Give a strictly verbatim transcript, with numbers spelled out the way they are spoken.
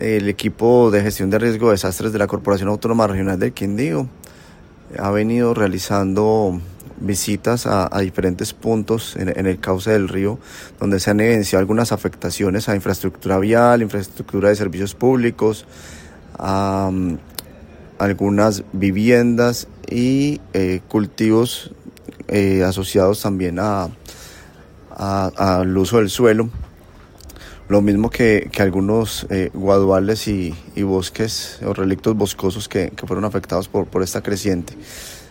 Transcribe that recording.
El equipo de gestión de riesgo de desastres de la Corporación Autónoma Regional del Quindío ha venido realizando visitas a, a diferentes puntos en, en el cauce del río, donde se han evidenciado algunas afectaciones a infraestructura vial, infraestructura de servicios públicos, a um, algunas viviendas y eh, cultivos eh, asociados también a, a, al uso del suelo. Lo mismo que, que algunos eh, guaduales y, y bosques o relictos boscosos que, que fueron afectados por, por esta creciente.